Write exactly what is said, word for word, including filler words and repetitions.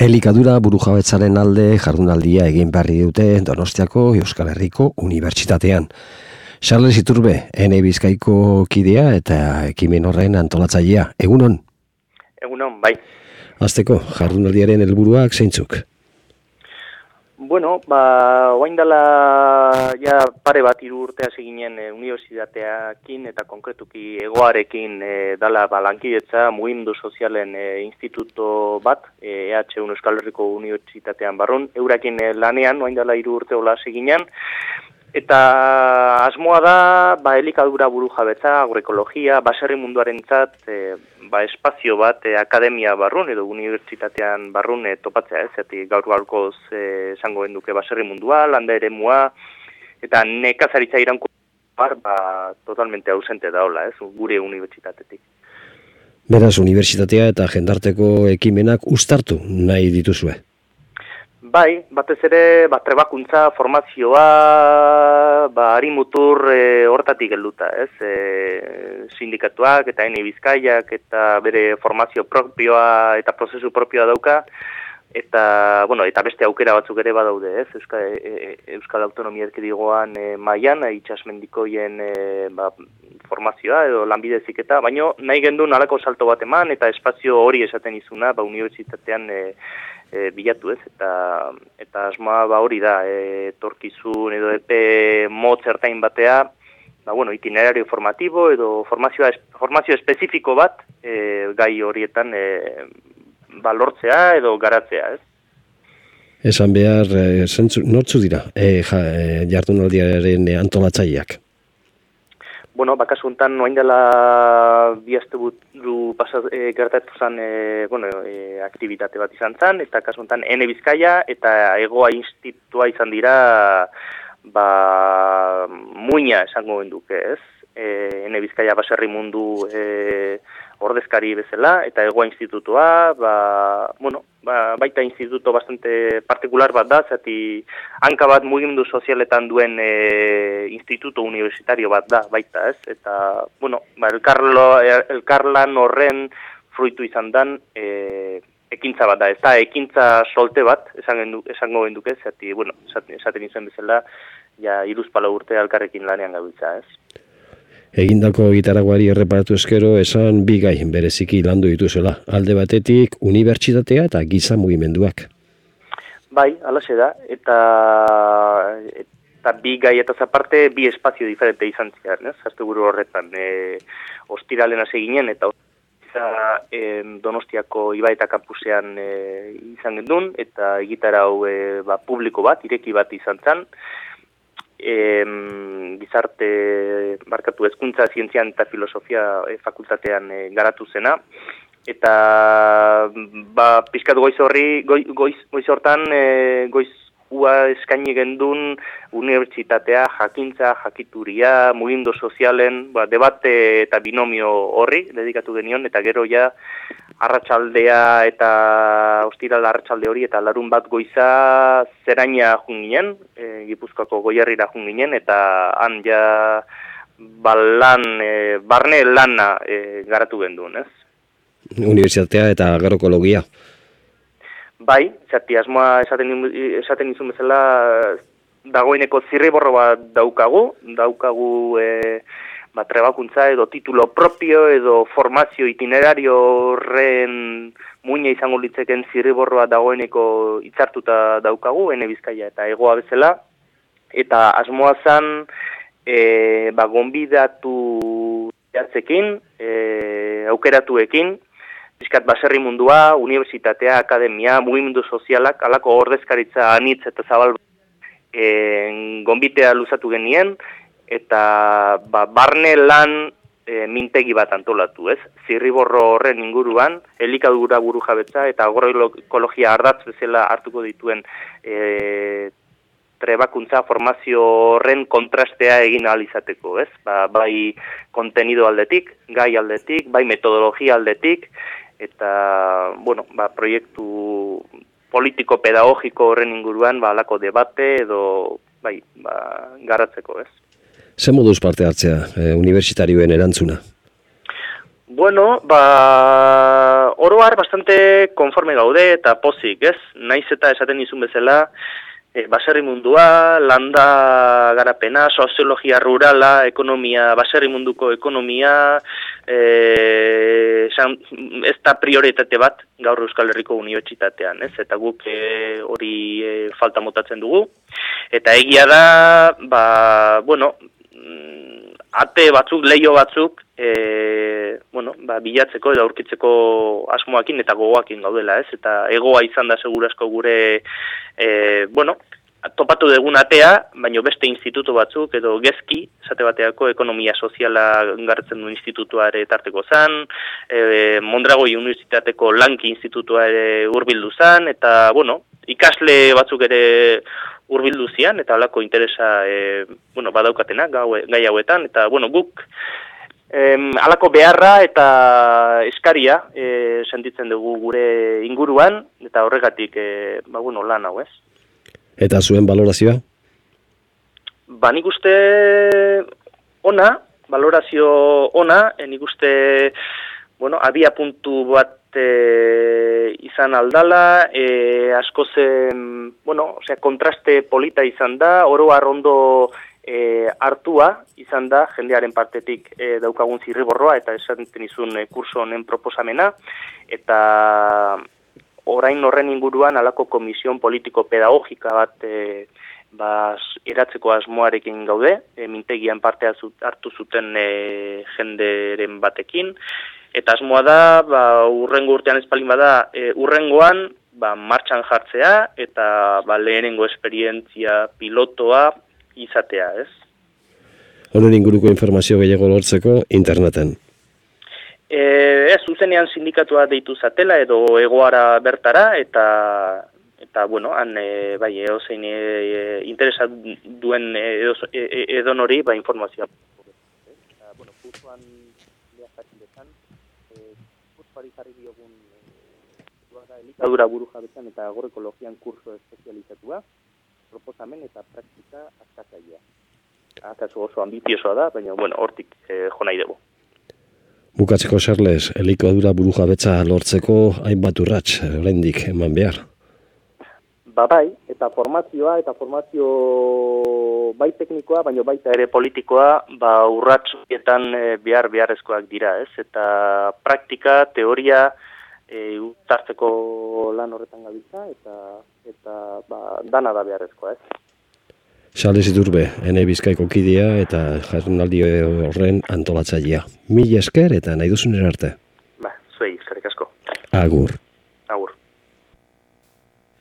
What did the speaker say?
Elikadura burujabetzaren alde jardunaldia egin berri dute Donostiako Euskal Herriko Unibertsitatean. Charles Iturbe, Ene Bizkaiko kidea eta ekimen horren antolatzailea. Egunon? Egunon, bai. Hasteko, jardunaldiaren helburuak zeintzuk? Bueno, ba, oain dela ja pare bat hiru urte hasi ginen e, unibertsitateakin eta konkretuki egoarekin e, dala ba, lankidetza mugimendu sozialen e, instituto bat, e, E H U Euskal Herriko Unibertsitatean barrun, eurakin e, lanean, oain dela hiru urte hola hasi ginen, eta asmoa da, ba, elikadura burujabetza, agroekologia, baserri munduarentzat, e, ba, espazio bat e, akademia barrun edo unibertsitatean barrun e, topatzea, ez, zati gaur gaurkoz e, esango genduke baserri mundua, landa eremua, eta nekazaritza iranko bar, ba, totalmente ausente da hola, ez, gure unibertsitatetik. Beraz, unibertsitatea eta jendarteko ekimenak uztartu nahi dituzue? Bai, batez ere, ba, trebakuntza, formazioa, ba, harimutur e, hortatik helduta, ez? E, sindikatuak eta Ene Bizkaiak eta bere formazio propioa eta prozesu propioa dauka, eta, bueno, eta beste aukera batzuk ere badaude, ez? Euskal, e, Euskal Autonomia Erkidegoan e, mailan, itsasmendikoien e, ba, formazioa edo lanbide heziketa, baino nahi gendun halako salto bat eman eta espazio hori esaten izuna, ba, unibertsitatean e, E, bilatu ez, eta eta asmoa ba hori da, e, etorkizun edo epe motz ertain batea, ba, bueno, itinerario formatibo edo formazioa, formazio espezifiko bat e, gai horietan e, ba, lortzea edo garatzea, ez? Esan behar, e, zentzu, nortzu dira, e, ja, e, jardunaldiaren e, antolatzaileak? Bueno, bakasu honetan, oain dela bi aste buru pasat e, gertatu zen e, bueno, e, aktivitate bat izan zen, eta kasu honetan Ene Bizkaia eta Egoa institutua izan dira ba, muina esango genduke, ez? E, Ene Bizkaia baserri mundu e, ordezkari bezala, eta Egoa institutua, ba, bueno, ba, baita instituto bastante partikular bat da, zati hanka bat mugimendu sozialetan duen e, instituto universitario bat da, baita, ez? Eta, bueno, ba, elkarlo, elkarlan horren fruitu izan dan e, ekintza bat da, ez da, ekintza solte bat, esan gendu, esango genduke, zati, bueno, esaten, esaten izan bezala, ja, iruzpala urte alkarrekin lanean gabiltza, ez? Egindako gitaraguari erreparatu eskero esan bi gai bereziki landu dituzela. Alde batetik unibertsitatea eta giza mugimenduak. Bai, alaxe da, eta, eta bi gai eta aparte bi espazio diferente izan ziren, ez? Asteburu horretan, e, ostiralen hasi ginen eta e, Donostiako Ibai eta kampusean e, izan gendun, eta egitarau e, ba, publiko bat, ireki bat izan zen, E, gizarte markatu hezkuntza, zientzian eta filosofia e, fakultatean e, garatu zena, eta ba, pixkat goiz horri, goiz, goiz, goiz hortan e, goizua eskaini gendun unibertsitatea, jakintza, jakituria, mugimendu sozialen, ba, debate eta binomio horri dedikatu genion, eta gero ja arratsaldea eta ostiral arratsalde hori eta larun bat goiza zeraina jun ginen, e, Gipuzkoako Goierrira jun ginen, eta han ja balan, e, barne lana e, garatu genduen, ez? Unibertsitatea eta agroekologia. Bai, zati asmoa esaten, esaten izun bezala dagoeneko zirriborro bat daukagu, daukagu e, ba, trebakuntza edo titulo propio edo formazio itinerario horren muina izango litzeken zirriborroa dagoeneko hitzartuta daukagu, Ene Bizkaia eta Egoa bezala, eta asmoa zan e, ba, gonbidatu jatzekin, e, aukeratuekin, pixkat baserri mundua, unibertsitatea, akademia, mugimendu sozialak, alako ordezkaritza anitz eta zabal e, gonbitea luzatu genien, eta ba, barne lan e, mintegi bat antolatu, ez? Zirriborro horren inguruan, elikadura burujabetza eta agroekologia ardatz bezala hartuko dituen e, trebakuntza formazio horren kontrastea egin ahal izateko, ez? Ba, bai kontenido aldetik, gai aldetik, bai metodologia aldetik, eta, bueno, ba, proiektu politiko-pedagogiko horren inguruan, ba, alako debate edo, bai, ba, garatzeko, ez? Ze moduz parte hartzea, e, unibertsitarioen erantzuna? Bueno, ba, oroar bastante konforme gaude eta pozik, ez? Naiz eta esaten dizun bezala, e, baserri mundua, landa garapena, soziologia rurala, ekonomia, baserri munduko ekonomia, e, san, ez da prioritate bat gaur Euskal Herriko Unibertsitatean, ez? Eta guk e, hori e, falta motatzen dugu. Eta egia da, ba, bueno, ate batzuk, leio batzuk, e, bueno, ba, bilatzeko edo aurkitzeko asmoakin eta gogoakin gaudela, ez? Eta egoa izan da segurasko gure, e, bueno, topatu dugun atea, baino beste institutu batzuk, edo gezki, esate bateako ekonomia soziala gartzen du institutua ere tarteko zan, e, Mondragoi Unibertsitateko Lanki institutua ere hurbildu zan, eta, bueno, ikasle batzuk ere hurbildu zian, eta halako interesa e, bueno, badaukatena gai hauetan, eta bueno, guk em, halako beharra eta eskaria e, sentitzen dugu gure inguruan, eta horregatik e, ba, bueno, lan hau ez. Eta zuen balorazioa? Ba, nik uste ona, balorazio ona, e, nik uste bueno, abia puntu bat e, izan aldala, e, asko zen, bueno, osea, kontraste polita izan da, oro arrondo e, hartua izan da, jendearen partetik e, daukagun zirriborroa, eta esaten izun e, kurso honen proposamena, eta orain horren inguruan alako komision politiko-pedagogika bat e, ba, eratzeko asmoarekin gaude, e, mintegian parte hartu zuten e, jenderen batekin, eta asmoa da, ba, urrengo urtean espalin bada, e, urrengoan ba, martxan jartzea, eta ba, lehenengo esperientzia pilotoa izatea, ez? Honen inguruko informazio gehiago lortzeko interneten. E, ez, zuzenean sindikatua deitu zatela, edo egoara bertara, eta eta, bueno, han, e, bai, edo zein e, interesa duen edo, e, edo nori, ba, informazioa. Eta, bueno, kursuan lehazatzen desan, e, kursuari jarri diogun e, elikadura buru jabetzen eta agroekologian kurso espezializatua, proposamen eta praktika askatzailea. Akaso oso ambiziosoa da, baina, bueno, hortik e, jo nahi dugu. Bukatzeko Xarles, elikadura buru jabetza lortzeko hainbat urrats oraindik eman behar. Ba bai, eta formazioa, eta formazio bai teknikoa, baina baita ere politikoa, ba urrats horietan e, behar beharrezkoak dira, ez? Eta praktika, teoria, e, uztartzeko lan horretan gabiltza, eta eta ba, dana da beharrezkoa, ez? Xarles Iturbe, Ene Bizkaiko kidea eta jardunaldi horren antolatzailea. Mila esker eta nahi duzun arte. Ba, zuei, eskerrik asko. Agur.